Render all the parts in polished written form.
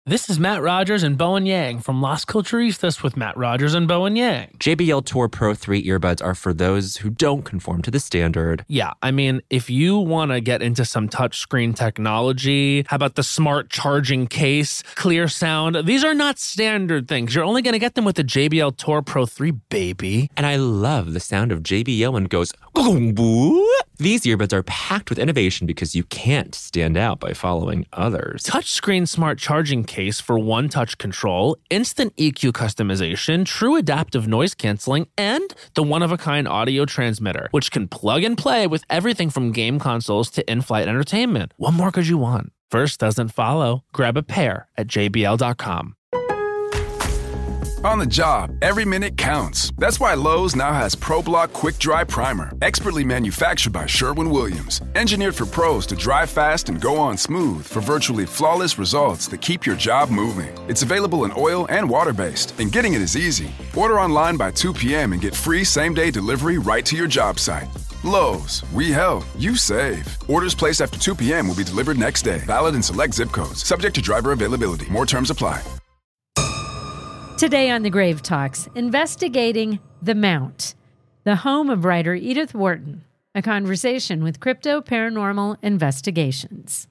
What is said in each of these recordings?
This is Matt Rogers and Bowen Yang from Las Culturistas with Matt Rogers and Bowen Yang. JBL Tour Pro 3 earbuds are for those who don't conform to the standard. Yeah, I mean, if you want to get into some touchscreen technology, how about the smart charging case, clear sound? These are not standard things. You're only going to get them with the JBL Tour Pro 3, baby. And I love the sound of JBL when it goes, "Gong-boo." These earbuds are packed with innovation because you can't stand out by following others. Touchscreen smart charging case for one-touch control, instant EQ customization, true adaptive noise canceling, and the one-of-a-kind audio transmitter, which can plug and play with everything from game consoles to in-flight entertainment. What more could you want? First doesn't follow. Grab a pair at jbl.com. On the job, every minute counts. That's why Lowe's now has ProBlock Quick Dry Primer, expertly manufactured by Sherwin-Williams. Engineered for pros to dry fast and go on smooth for virtually flawless results that keep your job moving. It's available in oil and water-based, and getting it is easy. Order online by 2 p.m. and get free same-day delivery right to your job site. Lowe's, we help, you save. Orders placed after 2 p.m. will be delivered next day. Valid in select zip codes. Subject to driver availability. More terms apply. Today on The Grave Talks, investigating The Mount, the home of writer Edith Wharton, a conversation with Crypto Paranormal Investigations.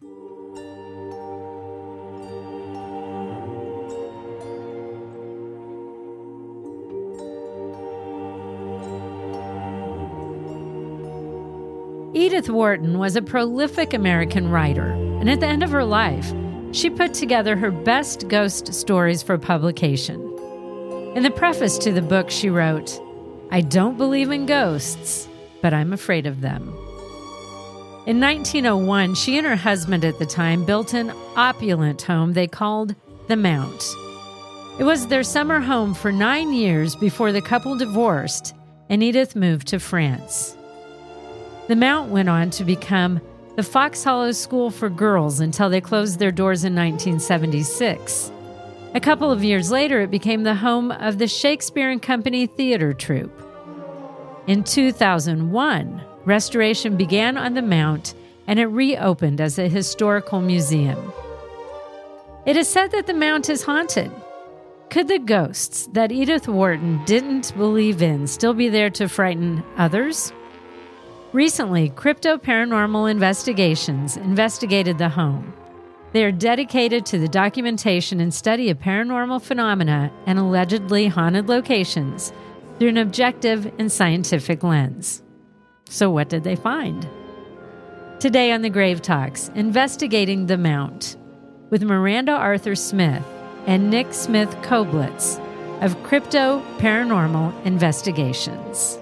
Edith Wharton was a prolific American writer, and at the end of her life, she put together her best ghost stories for publication. In the preface to the book, she wrote, "I don't believe in ghosts, but I'm afraid of them." In 1901, she and her husband at the time built an opulent home they called The Mount. It was their summer home for 9 years before the couple divorced and Edith moved to France. The Mount went on to become the Fox Hollow School for Girls until they closed their doors in 1976. A couple of years later, it became the home of the Shakespeare and Company theater troupe. In 2001, restoration began on the Mount, and it reopened as a historical museum. It is said that the Mount is haunted. Could the ghosts that Edith Wharton didn't believe in still be there to frighten others? Recently, Crypto Paranormal Investigations investigated the home. They are dedicated to the documentation and study of paranormal phenomena and allegedly haunted locations through an objective and scientific lens. So what did they find? Today on The Grave Talks, investigating the Mount with Miranda Arthur Smith and Nick Smith Koblitz of Crypto Paranormal Investigations.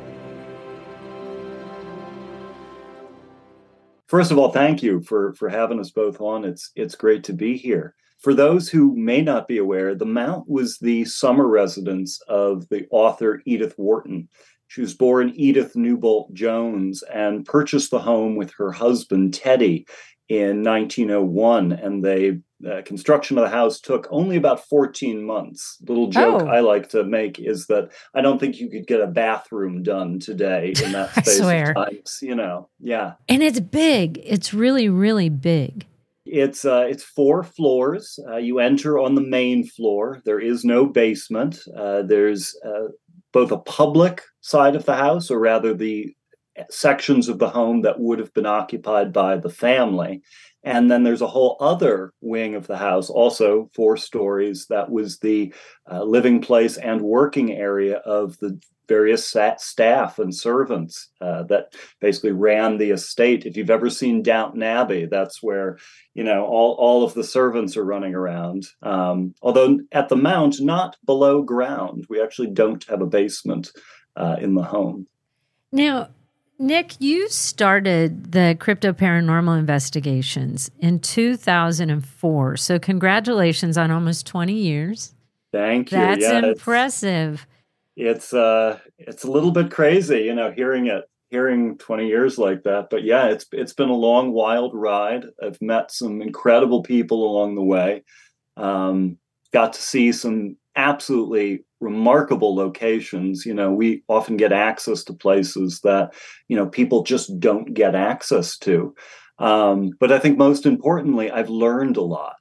First of all, thank you for having us both on. It's great to be here. For those who may not be aware, the Mount was the summer residence of the author Edith Wharton. She was born Edith Newbolt Jones and purchased the home with her husband, Teddy, in 1901. And the construction of the house took only about 14 months. Little joke I like to make is that I don't think you could get a bathroom done today in that space of time. Yeah. And it's big. It's really, really big. It's 4 floors. You enter on the main floor. There is no basement. There's both a public side of the house, or rather the sections of the home that would have been occupied by the family. And then there's a whole other wing of the house, also 4 stories, that was the living place and working area of the various staff and servants that basically ran the estate. If you've ever seen Downton Abbey, that's where, all of the servants are running around. Although at the Mount, not below ground. We actually don't have a basement in the home. Now, Nick, you started the Crypto Paranormal Investigations in 2004. So congratulations on almost 20 years. Thank you. That's impressive. It's a little bit crazy, hearing 20 years like that. But yeah, it's been a long, wild ride. I've met some incredible people along the way. Got to see some absolutely remarkable locations. We often get access to places that, people just don't get access to. But I think most importantly, I've learned a lot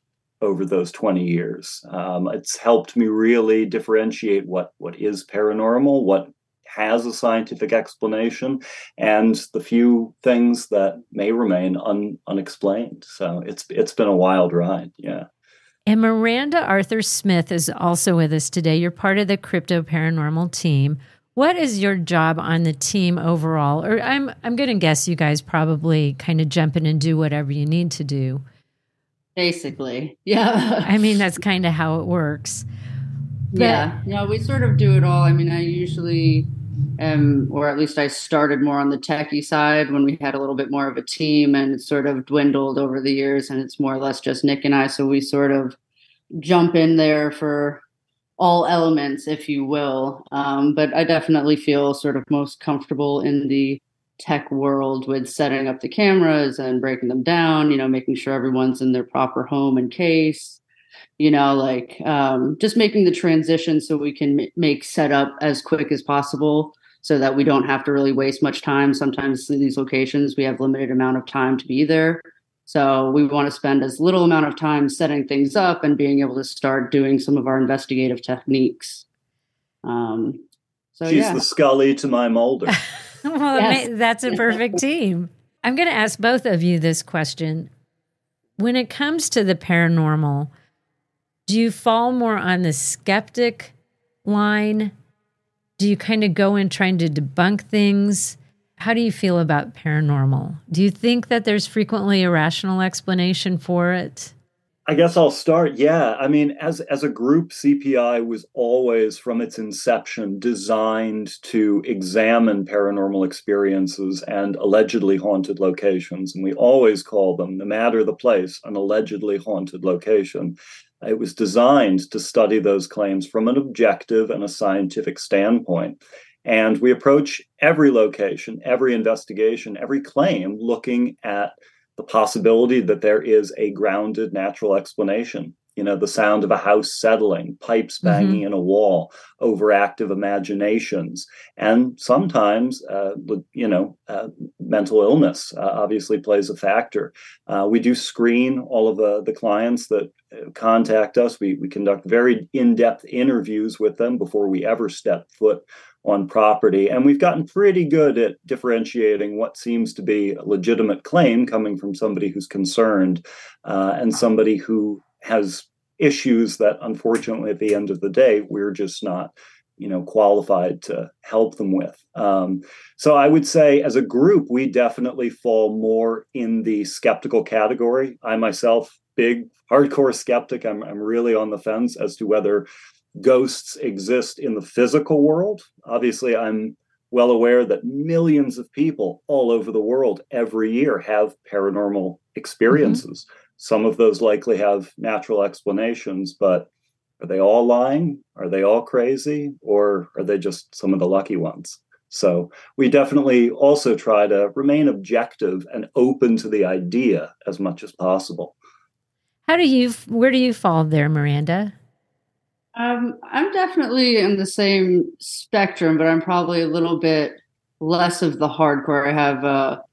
over those 20 years. It's helped me really differentiate what is paranormal, what has a scientific explanation, and the few things that may remain unexplained. So it's been a wild ride. Yeah. And Miranda Arthur Smith is also with us today. You're part of the Crypto Paranormal team. What is your job on the team overall? Or I'm going to guess you guys probably kind of jump in and do whatever you need to do. Basically, yeah. I mean, that's kind of how it works. But, yeah, no, we sort of do it all. I mean, I usually or at least I started more on the techie side when we had a little bit more of a team, and it's sort of dwindled over the years, and it's more or less just Nick and I. So we sort of jump in there for all elements, if you will. But I definitely feel sort of most comfortable in the tech world with setting up the cameras and breaking them down, making sure everyone's in their proper home and case, just making the transition so we can make setup as quick as possible so that we don't have to really waste much time. Sometimes in these locations, we have limited amount of time to be there. So we want to spend as little amount of time setting things up and being able to start doing some of our investigative techniques. She's the Scully to my Mulder. Well, yes. That's a perfect team. I'm going to ask both of you this question. When it comes to the paranormal, do you fall more on the skeptic line? Do you kind of go in trying to debunk things? How do you feel about paranormal? Do you think that there's frequently a rational explanation for it? I guess I'll start. Yeah. I mean, as a group, CPI was always, from its inception, designed to examine paranormal experiences and allegedly haunted locations. And we always call them, no matter the place, an allegedly haunted location. It was designed to study those claims from an objective and a scientific standpoint. And we approach every location, every investigation, every claim looking at the possibility that there is a grounded natural explanation. The sound of a house settling, pipes banging in a wall, overactive imaginations, and sometimes, mental illness obviously plays a factor. We do screen all of the clients that contact us. We conduct very in-depth interviews with them before we ever step foot on property. And we've gotten pretty good at differentiating what seems to be a legitimate claim coming from somebody who's concerned and somebody who has issues that, unfortunately, at the end of the day, we're just not, qualified to help them with. So I would say as a group, we definitely fall more in the skeptical category. I myself, big hardcore skeptic. I'm really on the fence as to whether ghosts exist in the physical world. Obviously, I'm well aware that millions of people all over the world every year have paranormal experiences. Some of those likely have natural explanations, but are they all lying? Are they all crazy? Or are they just some of the lucky ones? So we definitely also try to remain objective and open to the idea as much as possible. Where do you fall there, Miranda? I'm definitely in the same spectrum, but I'm probably a little bit less of the hardcore. I have,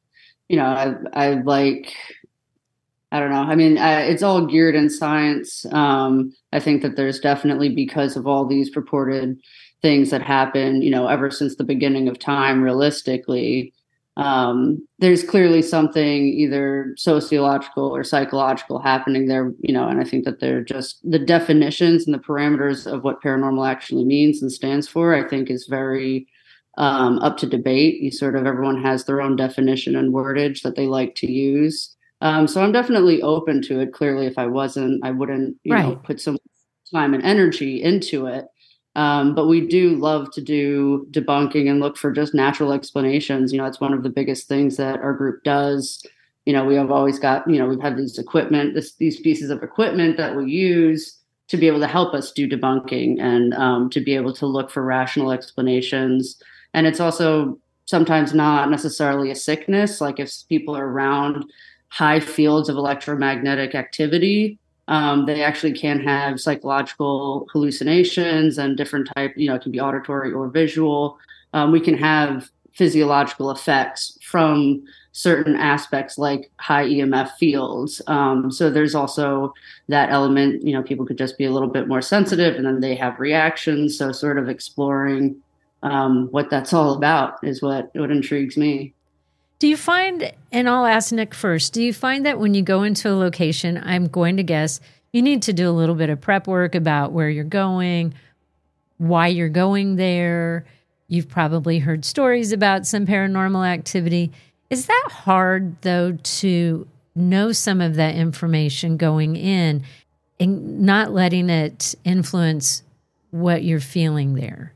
I like, I don't know. I mean, it's all geared in science. I think that there's definitely, because of all these purported things that happen, ever since the beginning of time, realistically, there's clearly something either sociological or psychological happening there, and I think that they're just the definitions and the parameters of what paranormal actually means and stands for, I think is very up to debate. Everyone has their own definition and wordage that they like to use. So I'm definitely open to it. Clearly, if I wasn't, I wouldn't, put some time and energy into it. But we do love to do debunking and look for just natural explanations. It's one of the biggest things that our group does. We have always got, we've had these pieces of equipment that we use to be able to help us do debunking and to be able to look for rational explanations. And it's also sometimes not necessarily a sickness. Like if people are around high fields of electromagnetic activity, they actually can have psychological hallucinations and different type, it can be auditory or visual. We can have physiological effects from certain aspects like high EMF fields. So there's also that element, people could just be a little bit more sensitive and then they have reactions. So sort of exploring what that's all about is what intrigues me. Do you find, and I'll ask Nick first, do you find that when you go into a location, I'm going to guess you need to do a little bit of prep work about where you're going, why you're going there? You've probably heard stories about some paranormal activity. Is that hard, though, to know some of that information going in and not letting it influence what you're feeling there?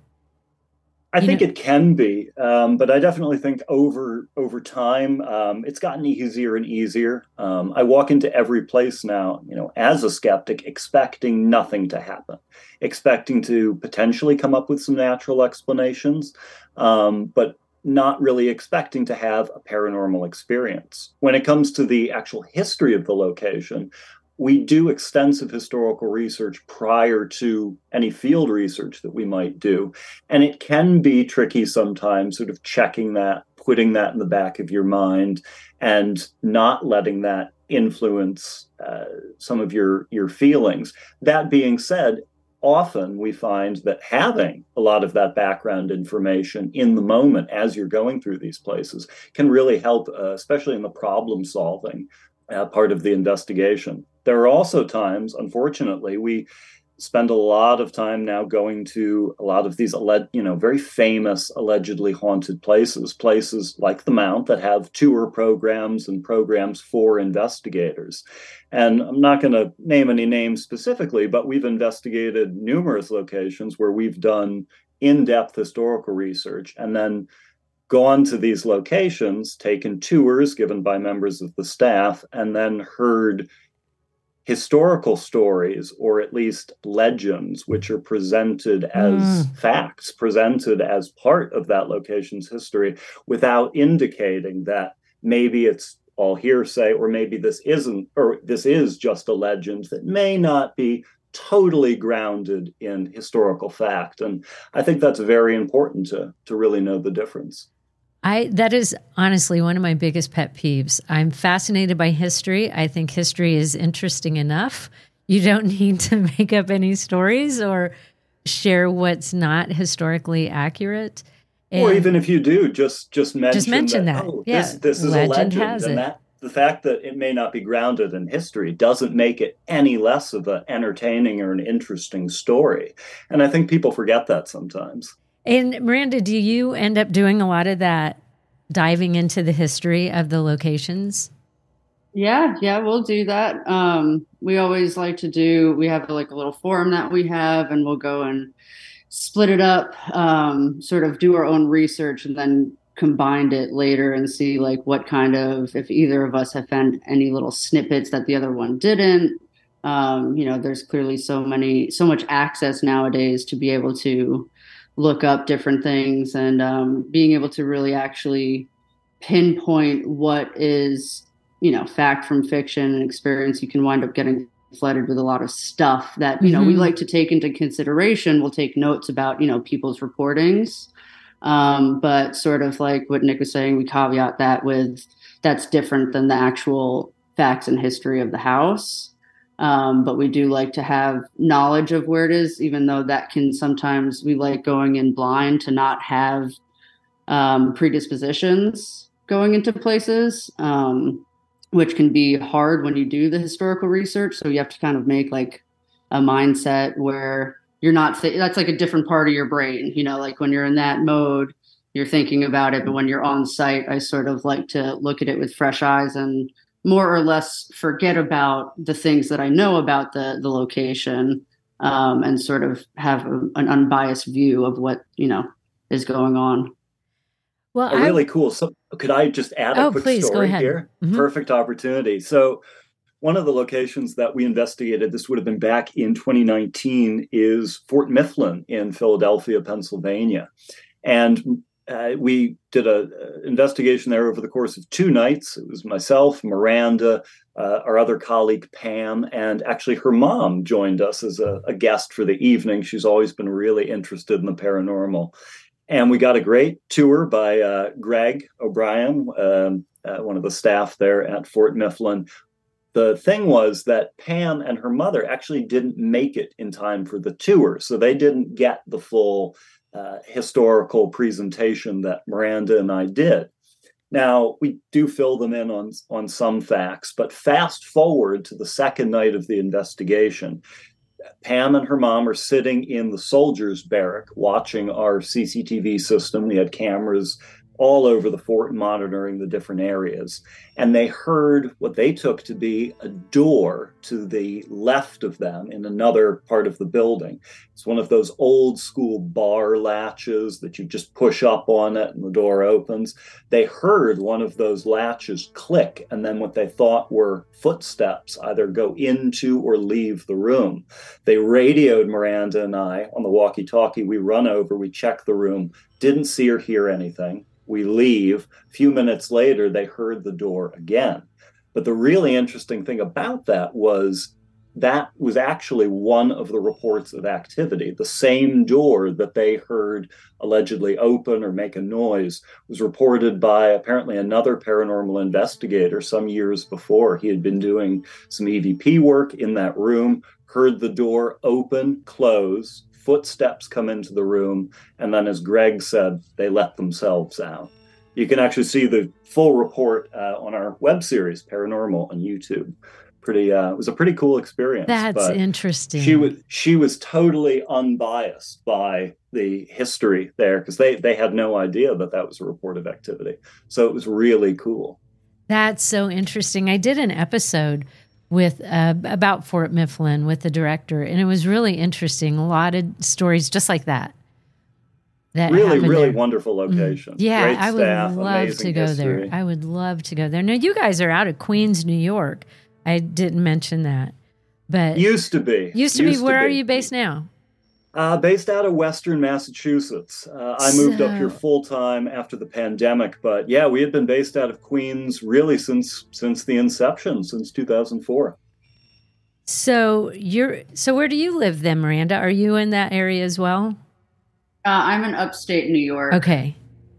I think it can be, but I definitely think over time, it's gotten easier and easier. I walk into every place now, as a skeptic, expecting nothing to happen, expecting to potentially come up with some natural explanations, but not really expecting to have a paranormal experience. When it comes to the actual history of the location, we do extensive historical research prior to any field research that we might do. And it can be tricky sometimes, sort of checking that, putting that in the back of your mind and not letting that influence some of your feelings. That being said, often we find that having a lot of that background information in the moment as you're going through these places can really help, especially in the problem solving part of the investigation. There are also times, unfortunately, we spend a lot of time now going to a lot of these, very famous, allegedly haunted places like the Mount that have tour programs and programs for investigators. And I'm not going to name any names specifically, but we've investigated numerous locations where we've done in-depth historical research and then gone to these locations, taken tours given by members of the staff, and then heard historical stories, or at least legends, which are presented as facts, presented as part of that location's history, without indicating that maybe it's all hearsay, or maybe this isn't, or this is just a legend that may not be totally grounded in historical fact. And I think that's very important to really know the difference. That is honestly one of my biggest pet peeves. I'm fascinated by history. I think history is interesting enough. You don't need to make up any stories or share what's not historically accurate. Or even if you do, just mention that. Oh, yeah, this is a legend. And that the fact that it may not be grounded in history doesn't make it any less of an entertaining or an interesting story. And I think people forget that sometimes. And Miranda, do you end up doing a lot of that, diving into the history of the locations? Yeah, we'll do that. We always like to we have like a little forum that we have, and we'll go and split it up, sort of do our own research and then combined it later and see like what kind of, if either of us have found any little snippets that the other one didn't. There's clearly so much access nowadays to be able to look up different things, and being able to really actually pinpoint what is, fact from fiction and experience. You can wind up getting flooded with a lot of stuff that, we like to take into consideration. We'll take notes about, people's reportings. But sort of like what Nick was saying, we caveat that with that's different than the actual facts and history of the house. But we do like to have knowledge of where it is, even though that can sometimes, we like going in blind to not have predispositions going into places, which can be hard when you do the historical research. So you have to kind of make like a mindset where you're not, that's like a different part of your brain, like when you're in that mode, you're thinking about it. But when you're on site, I sort of like to look at it with fresh eyes and more or less forget about the things that I know about the location, and sort of have an unbiased view of what, is going on. Well, really cool. So could I just add a quick story here? Mm-hmm. Perfect opportunity. So one of the locations that we investigated, this would have been back in 2019, is Fort Mifflin in Philadelphia, Pennsylvania. And we did an investigation there over the course of 2 nights. It was myself, Miranda, our other colleague, Pam, and actually her mom joined us as a guest for the evening. She's always been really interested in the paranormal. And we got a great tour by Greg O'Brien, one of the staff there at Fort Mifflin. The thing was that Pam and her mother actually didn't make it in time for the tour, so they didn't get the full historical presentation that Miranda and I did. Now, we do fill them in on some facts, but fast forward to the second night of the investigation. Pam and her mom are sitting in the soldiers' barrack watching our CCTV system. We had cameras all over the fort monitoring the different areas. And they heard what they took to be a door to the left of them in another part of the building. It's one of those old school bar latches that you just push up on it and the door opens. They heard one of those latches click, and then what they thought were footsteps either go into or leave the room. They radioed Miranda and I on the walkie-talkie. We run over, we check the room, didn't see or hear anything. We leave. A few minutes later, they heard the door again. But the really interesting thing about that was actually one of the reports of activity. The same door that they heard allegedly open or make a noise was reported by apparently another paranormal investigator some years before. He had been doing some EVP work in that room, heard the door open, close, footsteps come into the room, and then, as Greg said, they let themselves out. You can actually see the full report on our web series, Paranormal, on YouTube. It was a pretty cool experience. That's interesting. She was totally unbiased by the history there, because they had no idea that was a report of activity. So it was really cool. That's so interesting. I did an episode with about Fort Mifflin with the director, and it was really interesting. A lot of stories just like that. Really wonderful location. Yeah, great I would staff, love to go history. there. I would love to go there. Now, you guys are out of Queens, New York. I didn't mention that, but used to be. Where are you based now? Based out of Western Massachusetts. I moved up here full time after the pandemic, but yeah, we had been based out of Queens really since the inception, since 2004. So where do you live then, Miranda? Are you in that area as well? I'm in upstate New York. Okay.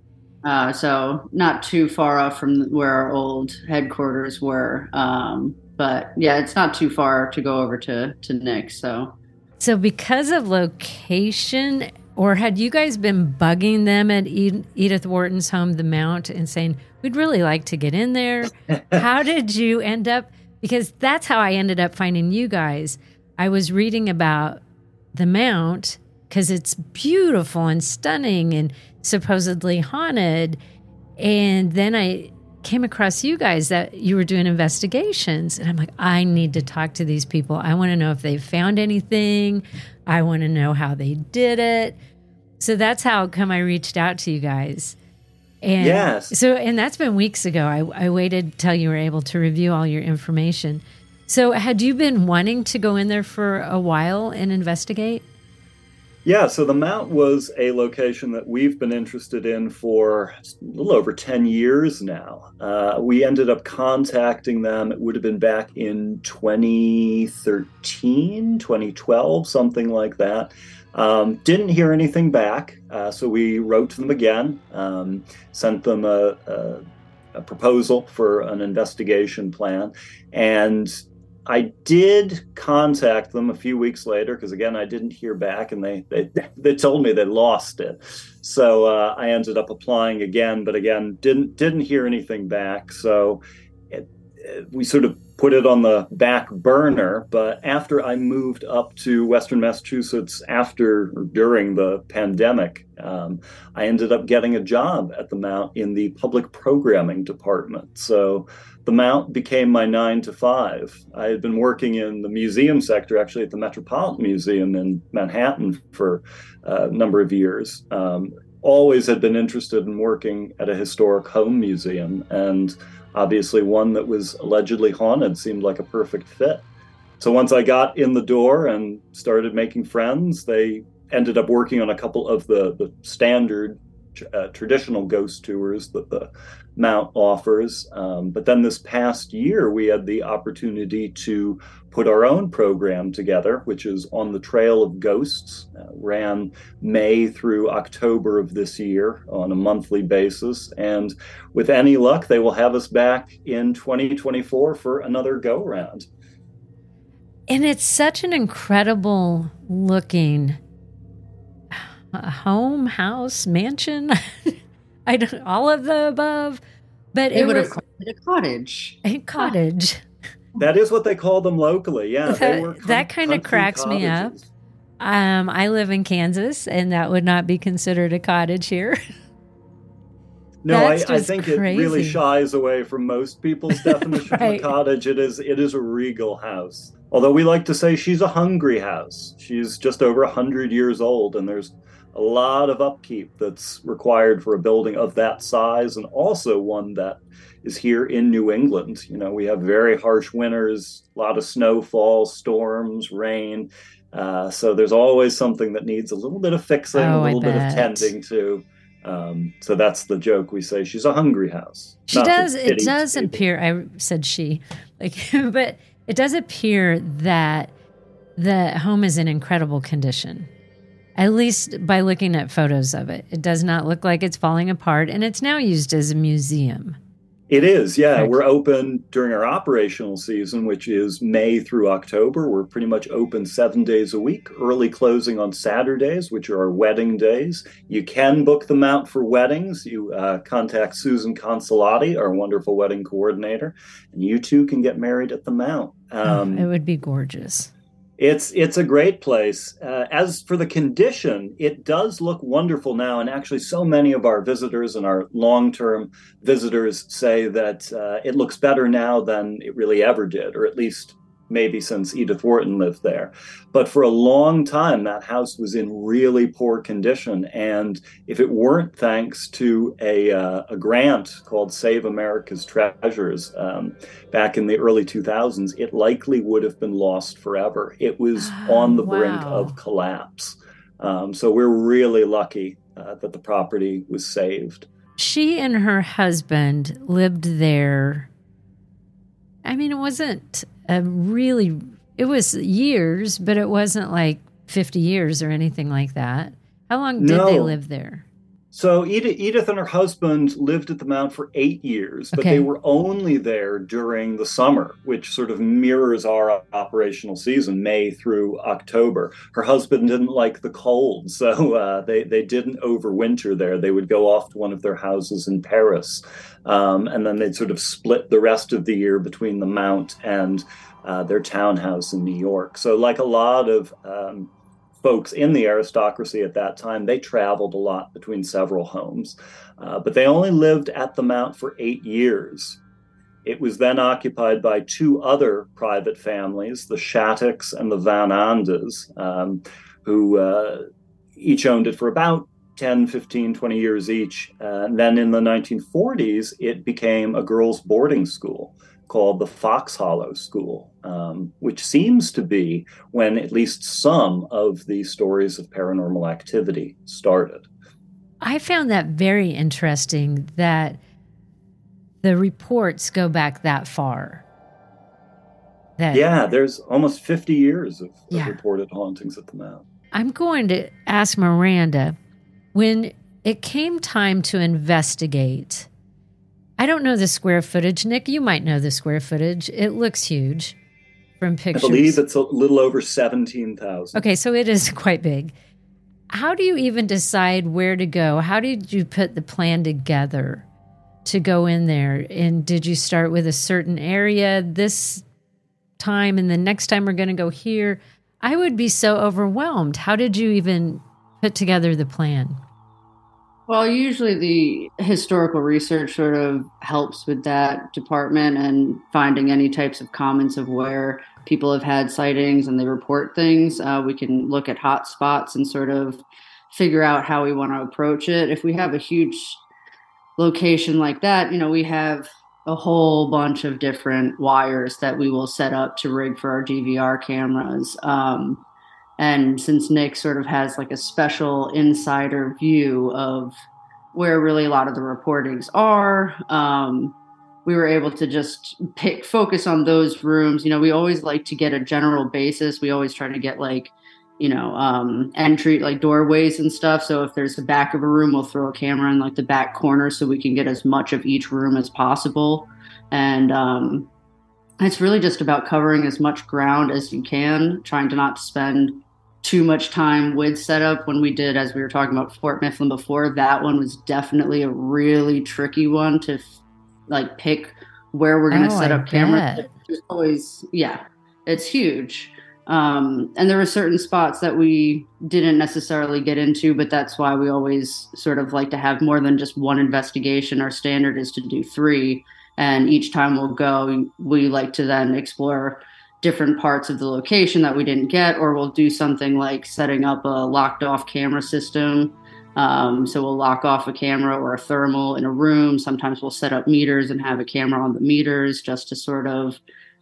So not too far off from where our old headquarters were. But yeah, it's not too far to go over to Nick. So because of location, or had you guys been bugging them at Edith Wharton's home, The Mount, and saying, we'd really like to get in there? How did you end up? Because that's how I ended up finding you guys. I was reading about The Mount because it's beautiful and stunning and supposedly haunted. And then I came across you guys that you were doing investigations, and I'm like, I need to talk to these people. I want to know if they've found anything. I want to know how they did it. So that's how come I reached out to you guys. And yes. And that's been weeks ago. I waited till you were able to review all your information. So had you been wanting to go in there for a while and investigate? Yeah, so the Mount was a location that we've been interested in for a little over 10 years now. We ended up contacting them. It would have been back in 2013, 2012, something like that. Didn't hear anything back, so we wrote to them again, sent them a proposal for an investigation plan, and I did contact them a few weeks later because, again, I didn't hear back, and they told me they lost it. So I ended up applying again, but again, didn't hear anything back. So we sort of put it on the back burner. But after I moved up to Western Massachusetts during the pandemic, I ended up getting a job at the Mount in the public programming department. So the Mount became my 9 to 5. I had been working in the museum sector, actually at the Metropolitan Museum in Manhattan for a number of years. Always had been interested in working at a historic home museum, and obviously one that was allegedly haunted seemed like a perfect fit. So once I got in the door and started making friends, they ended up working on a couple of the standard traditional ghost tours that the Mount offers. But then this past year, we had the opportunity to put our own program together, which is On the Trail of Ghosts. Ran May through October of this year on a monthly basis. And with any luck, they will have us back in 2024 for another go-round. And it's such an incredible looking home, house, mansion. I don't, all of the above, but it would have called it a cottage. A cottage. That is what they call them locally. Yeah, that kind of cracks cottages. me up. I live in Kansas, and that would not be considered a cottage here. No, I think crazy. It really shies away from most people's definition Right. of a cottage. It is a regal house. Although we like to say she's a hungry house. She's just over 100 years old, and there's a lot of upkeep that's required for a building of that size, and also one that is here in New England. You know, we have very harsh winters, a lot of snowfall, storms, rain. So there's always something that needs a little bit of fixing, a little bit of tending to. So that's the joke we say. She's a hungry house. She does. It does appear. I said she, but it does appear that the home is in incredible condition. At least by looking at photos of it, it does not look like it's falling apart, and it's now used as a museum. It is, yeah. We're open during our operational season, which is May through October. We're pretty much open 7 days a week, early closing on Saturdays, which are our wedding days. You can book the Mount for weddings. You contact Susan Consolati, our wonderful wedding coordinator, and you too can get married at the Mount. It would be gorgeous. It's a great place. As for the condition, it does look wonderful now. And actually, so many of our visitors and our long-term visitors say that it looks better now than it really ever did, or at least maybe since Edith Wharton lived there. But for a long time, that house was in really poor condition. And if it weren't thanks to a grant called Save America's Treasures back in the early 2000s, it likely would have been lost forever. It was on the brink of collapse. So we're really lucky that the property was saved. She and her husband lived there. I mean, it wasn't it was years, but it wasn't like 50 years or anything like that. How long did they live there? So Edith and her husband lived at the Mount for 8 years, but they were only there during the summer, which sort of mirrors our operational season, May through October. Her husband didn't like the cold, so they didn't overwinter there. They would go off to one of their houses in Paris, and then they'd sort of split the rest of the year between the Mount and their townhouse in New York. So like a lot of folks in the aristocracy at that time, they traveled a lot between several homes, but they only lived at the Mount for 8 years. It was then occupied by two other private families, the Shattocks and the Van Andes, who each owned it for about 10, 15, 20 years each. And then in the 1940s, it became a girls' boarding school called the Fox Hollow School, which seems to be when at least some of the stories of paranormal activity started. I found that very interesting that the reports go back that far. There's almost 50 years of reported hauntings at the Mount. I'm going to ask Miranda, when it came time to investigate, I don't know the square footage. Nick, you might know the square footage. It looks huge from pictures. I believe it's a little over 17,000. Okay, so it is quite big. How do you even decide where to go? How did you put the plan together to go in there? And did you start with a certain area this time and the next time we're going to go here? I would be so overwhelmed. How did you even put together the plan? Well, usually the historical research sort of helps with that department and finding any types of comments of where people have had sightings and they report things. We can look at hot spots and sort of figure out how we want to approach it. If we have a huge location like that, we have a whole bunch of different wires that we will set up to rig for our DVR cameras. And since Nick sort of has like a special insider view of where really a lot of the reportings are. We were able to just focus on those rooms. We always like to get a general basis. We always try to get entry, like doorways and stuff. So if there's the back of a room, we'll throw a camera in like the back corner so we can get as much of each room as possible. And it's really just about covering as much ground as you can, trying to not spend too much time with setup. When we did, as we were talking about Fort Mifflin before, that one was definitely a really tricky one to pick where we're going to set up cameras. It's always, it's huge. And there were certain spots that we didn't necessarily get into, but that's why we always sort of like to have more than just one investigation. Our standard is to do 3. And each time we'll go, we like to then explore different parts of the location that we didn't get, or we'll do something like setting up a locked off camera system. So we'll lock off a camera or a thermal in a room. Sometimes we'll set up meters and have a camera on the meters just to sort of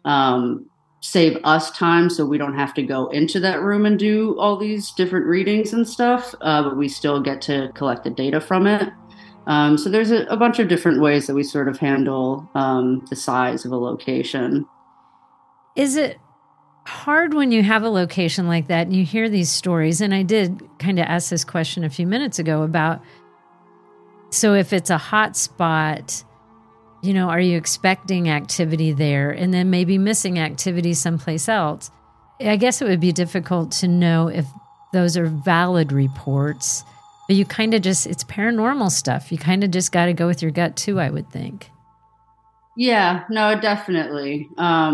save us time so we don't have to go into that room and do all these different readings and stuff, but we still get to collect the data from it. So there's a bunch of different ways that we sort of handle the size of a location. Is it hard when you have a location like that and you hear these stories? And I did kind of ask this question a few minutes ago about, so if it's a hot spot, are you expecting activity there and then maybe missing activity someplace else? I guess it would be difficult to know if those are valid reports, but you kind of it's paranormal stuff. You kind of just got to go with your gut too, I would think. Yeah, no, definitely.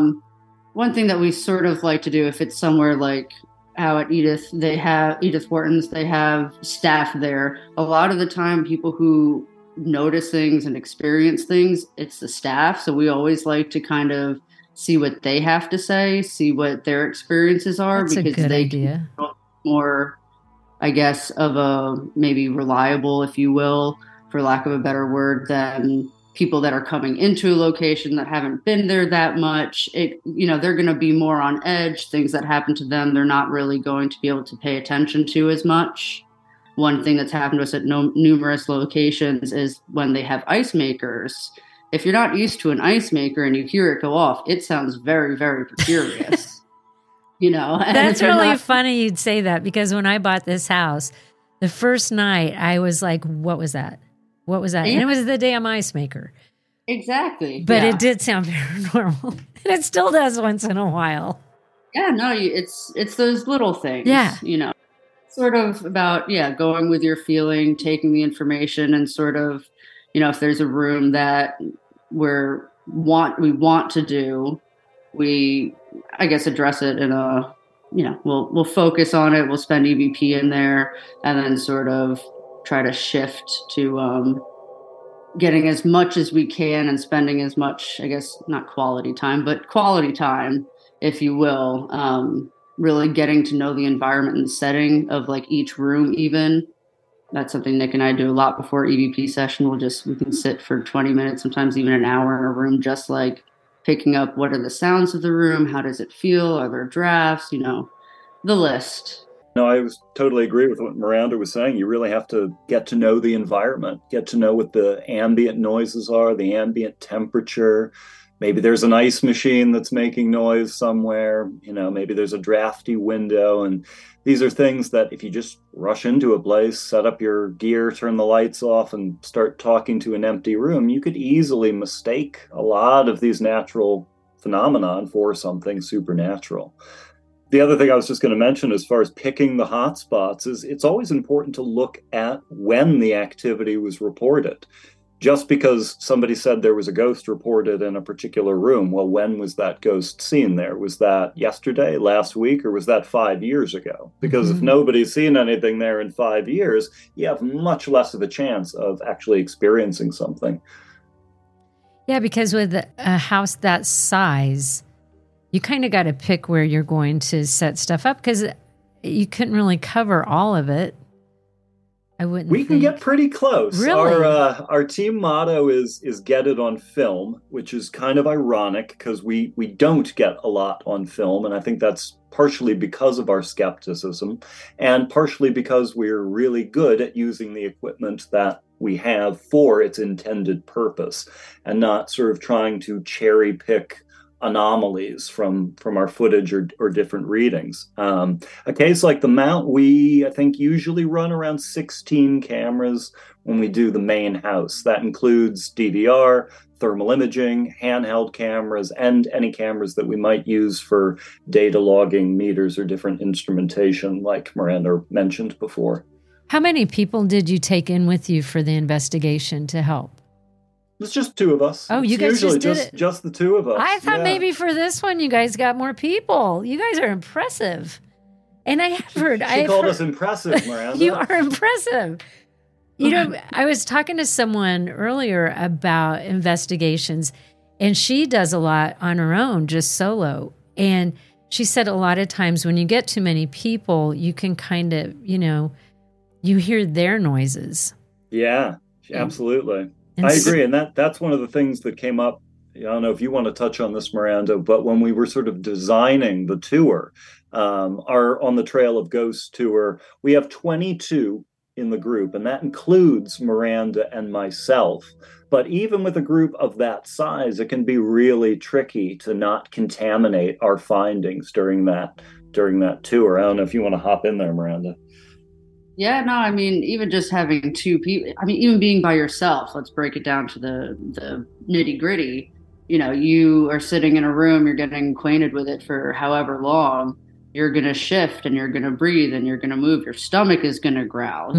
One thing that we sort of like to do, if it's somewhere like how at Edith Wharton's, they have staff there. A lot of the time, people who notice things and experience things, it's the staff. So we always like to kind of see what they have to say, see what their experiences are. That's because a good they idea. Can more, I guess, of a maybe reliable, if you will, for lack of a better word, than people that are coming into a location that haven't been there that much. They're going to be more on edge. Things that happen to them, they're not really going to be able to pay attention to as much. One thing that's happened to us at numerous locations is when they have ice makers. If you're not used to an ice maker and you hear it go off, it sounds very, very precarious. That's really funny you'd say that, because when I bought this house, the first night I was like, what was that? What was that? Yeah. And it was the damn ice maker. Exactly. But it did sound paranormal. And it still does once in a while. Yeah, no, it's those little things. Yeah. Sort of about, going with your feeling, taking the information, and sort of, if there's a room that we want to do, we, I guess, address it in a, we'll focus on it. We'll spend EVP in there, and then sort of try to shift to getting as much as we can and spending as much, I guess, not quality time, but quality time, if you will, really getting to know the environment and the setting of like each room even. That's something Nick and I do a lot before EVP session. We can sit for 20 minutes, sometimes even an hour in a room, just like picking up what are the sounds of the room, how does it feel, are there drafts, the list. No, I totally agree with what Miranda was saying. You really have to get to know the environment, get to know what the ambient noises are, the ambient temperature. Maybe there's an ice machine that's making noise somewhere. Maybe there's a drafty window. And these are things that if you just rush into a place, set up your gear, turn the lights off, and start talking to an empty room, you could easily mistake a lot of these natural phenomenon for something supernatural. The other thing I was just going to mention as far as picking the hot spots is it's always important to look at when the activity was reported. Just because somebody said there was a ghost reported in a particular room, well, when was that ghost seen there? Was that yesterday, last week, or was that 5 years ago? Because if nobody's seen anything there in 5 years, you have much less of a chance of actually experiencing something. Yeah, because with a house that size, you kind of got to pick where you're going to set stuff up, because you couldn't really cover all of it. We can get pretty close. Really? Our team motto is get it on film, which is kind of ironic because we don't get a lot on film. And I think that's partially because of our skepticism and partially because we're really good at using the equipment that we have for its intended purpose, and not sort of trying to cherry pick anomalies from our footage or different readings. A case like the Mount, we, I think, usually run around 16 cameras when we do the main house. That includes DVR, thermal imaging, handheld cameras, and any cameras that we might use for data logging, meters, or different instrumentation, like Miranda mentioned before. How many people did you take in with you for the investigation to help? It's just two of us. Oh, you guys usually just did it? Just the two of us. I thought maybe for this one you guys got more people. You guys are impressive. And I have heard... She called us impressive, Miranda. You are impressive. You know, I was talking to someone earlier about investigations, and she does a lot on her own, just solo. And she said a lot of times when you get too many people, you can kind of, you hear their noises. Yeah, absolutely. I agree. And that's one of the things that came up. I don't know if you want to touch on this, Miranda, but when we were sort of designing the tour, our On the Trail of Ghosts tour, we have 22 in the group, and that includes Miranda and myself. But even with a group of that size, it can be really tricky to not contaminate our findings during that tour. I don't know if you want to hop in there, Miranda. Yeah, no, I mean, even just having two people, I mean, even being by yourself, let's break it down to the nitty gritty. You are sitting in a room, you're getting acquainted with it for however long, you're going to shift and you're going to breathe and you're going to move. Your stomach is going to growl,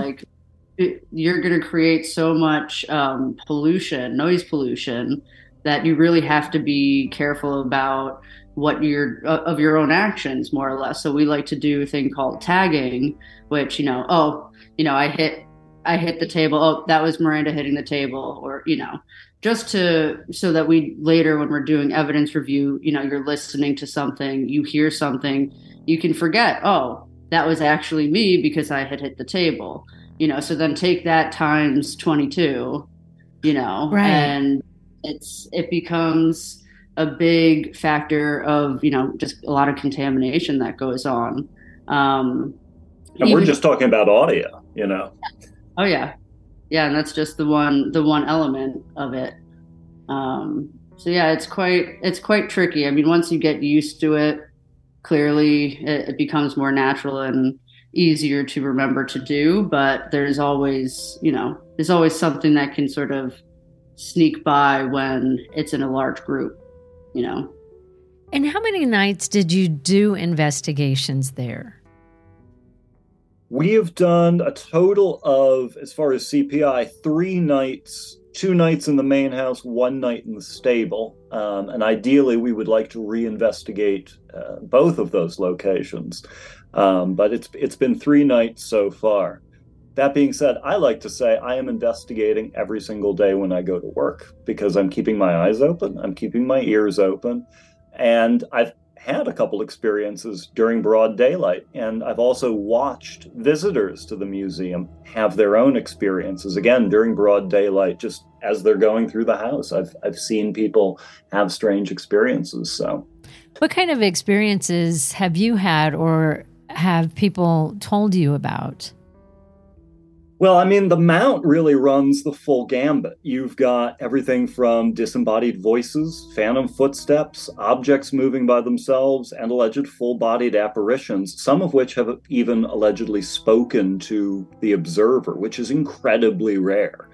you're going to create so much noise pollution, that you really have to be careful about what of your own actions, more or less. So we like to do a thing called tagging, which, I hit the table. Oh, that was Miranda hitting the table, or, just so that we later, when we're doing evidence review, you're listening to something, you hear something, you can forget, oh, that was actually me because I had hit the table, so then take that times 22, right. And it becomes a big factor of, just a lot of contamination that goes on. And we're just talking about audio, Oh yeah. Yeah. And that's just the one element of it. So yeah, it's quite tricky. I mean, once you get used to it, clearly it becomes more natural and easier to remember to do, but there's always something that can sort of sneak by when it's in a large group, And how many nights did you do investigations there? We have done a total of, as far as CPI, 3 nights, 2 nights in the main house, 1 night in the stable. And ideally, we would like to reinvestigate both of those locations. But it's been 3 nights so far. That being said, I like to say I am investigating every single day when I go to work, because I'm keeping my eyes open, I'm keeping my ears open, and I've had a couple experiences during broad daylight, and I've also watched visitors to the museum have their own experiences, again, during broad daylight, just as they're going through the house. I've seen people have strange experiences. So, what kind of experiences have you had, or have people told you about? Well, I mean, the Mount really runs the full gambit. You've got everything from disembodied voices, phantom footsteps, objects moving by themselves, and alleged full-bodied apparitions, some of which have even allegedly spoken to the observer, which is incredibly rare.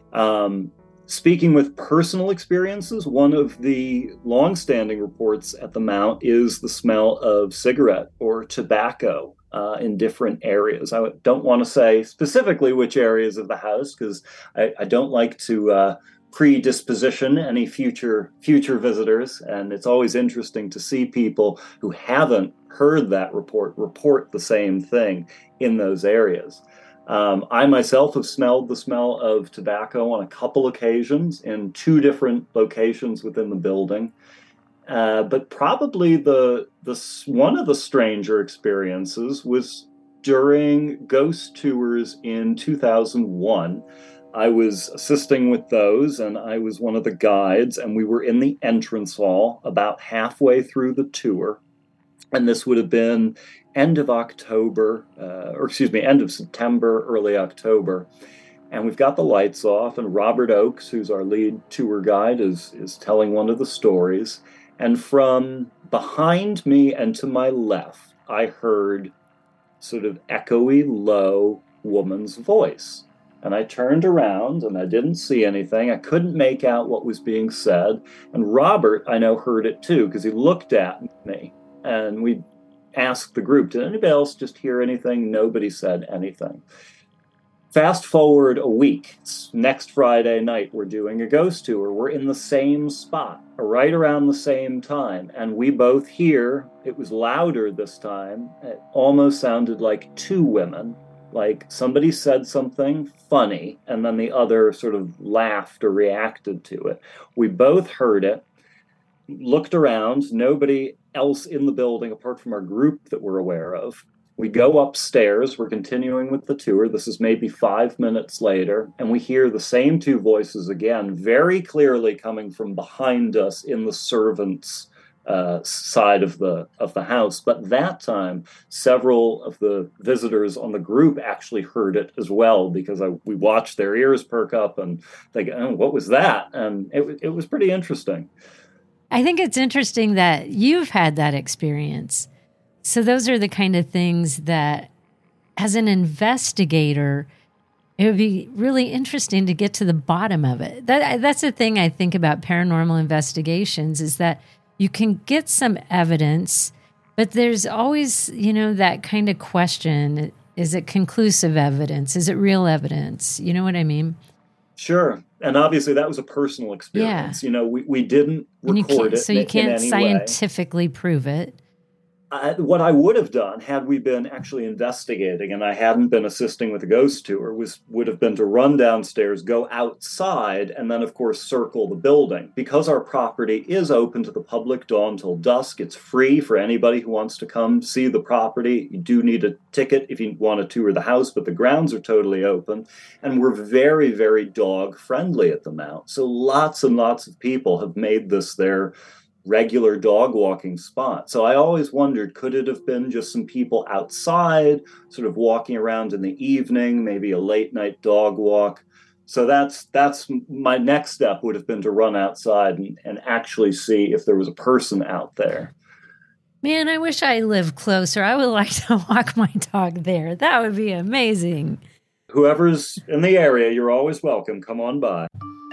Speaking with personal experiences, one of the long-standing reports at the Mount is the smell of cigarette or tobacco in different areas. I don't want to say specifically which areas of the house, because I don't like to predisposition any future visitors. And it's always interesting to see people who haven't heard that report the same thing in those areas. I myself have smelled the smell of tobacco on a couple occasions in 2 different locations within the building. But probably the one of the stranger experiences was during ghost tours in 2001. I was assisting with those, and I was one of the guides, and we were in the entrance hall about halfway through the tour. And this would have been end of September, early October. And we've got the lights off, and Robert Oakes, who's our lead tour guide, is telling one of the stories. And from behind me and to my left, I heard sort of echoey, low woman's voice. And I turned around and I didn't see anything. I couldn't make out what was being said. And Robert, I know, heard it too, because he looked at me. And we asked the group, did anybody else just hear anything? Nobody said anything. Fast forward a week. It's next Friday night. We're doing a ghost tour. We're in the same spot, right around the same time. And we both hear, it was louder this time. It almost sounded like two women. Like somebody said something funny, and then the other sort of laughed or reacted to it. We both heard it, looked around, nobody else in the building apart from our group that we're aware of. We go upstairs, we're continuing with the tour. This is maybe 5 minutes later, and we hear the same two voices again, very clearly coming from behind us in the servants' side of the house. But that time, several of the visitors on the group actually heard it as well, because we watched their ears perk up and they go, oh, what was that? And it was pretty interesting. I think it's interesting that you've had that experience. So those are the kind of things that, as an investigator, it would be really interesting to get to the bottom of it. That's the thing I think about paranormal investigations, is that you can get some evidence, but there's always, that kind of question. Is it conclusive evidence? Is it real evidence? You know what I mean? Sure. And obviously that was a personal experience. Yeah. We didn't record it. So you can't scientifically prove it. What I would have done had we been actually investigating and I hadn't been assisting with the ghost tour would have been to run downstairs, go outside, and then, of course, circle the building. Because our property is open to the public dawn till dusk, it's free for anybody who wants to come see the property. You do need a ticket if you want to tour the house, but the grounds are totally open. And we're very, very dog-friendly at the Mount. So lots and lots of people have made this their regular dog walking spot. So I always wondered, could it have been just some people outside sort of walking around in the evening, maybe a late night dog walk? So that's my next step would have been to run outside and actually see if there was a person out there. Man, I wish I lived closer. I would like to walk my dog there. That would be amazing. Whoever's in the area, you're always welcome. Come on by.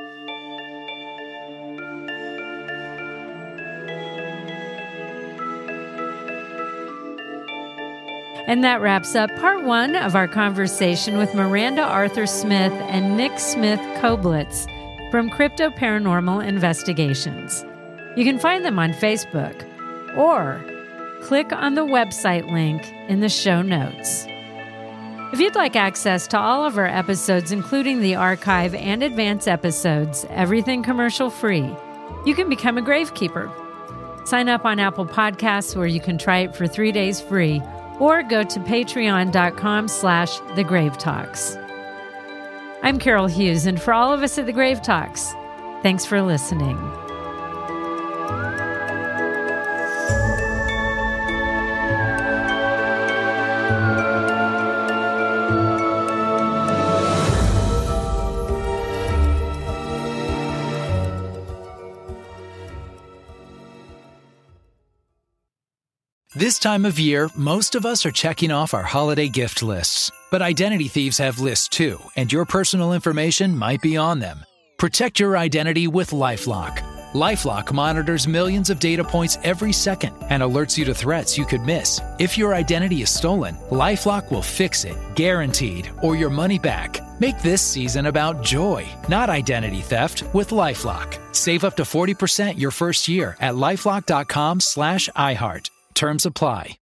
And that wraps up part 1 of our conversation with Miranda Arthur Smith and Nick Smith Koblitz from Crypto Paranormal Investigations. You can find them on Facebook or click on the website link in the show notes. If you'd like access to all of our episodes, including the archive and advance episodes, everything commercial free, you can become a gravekeeper. Sign up on Apple Podcasts, where you can try it for 3 days free, or go to patreon.com/thegravetalks. I'm Carol Hughes, and for all of us at The Grave Talks, thanks for listening. This time of year, most of us are checking off our holiday gift lists. But identity thieves have lists too, and your personal information might be on them. Protect your identity with LifeLock. LifeLock monitors millions of data points every second and alerts you to threats you could miss. If your identity is stolen, LifeLock will fix it, guaranteed, or your money back. Make this season about joy, not identity theft, with LifeLock. Save up to 40% your first year at LifeLock.com/iHeart. Terms apply.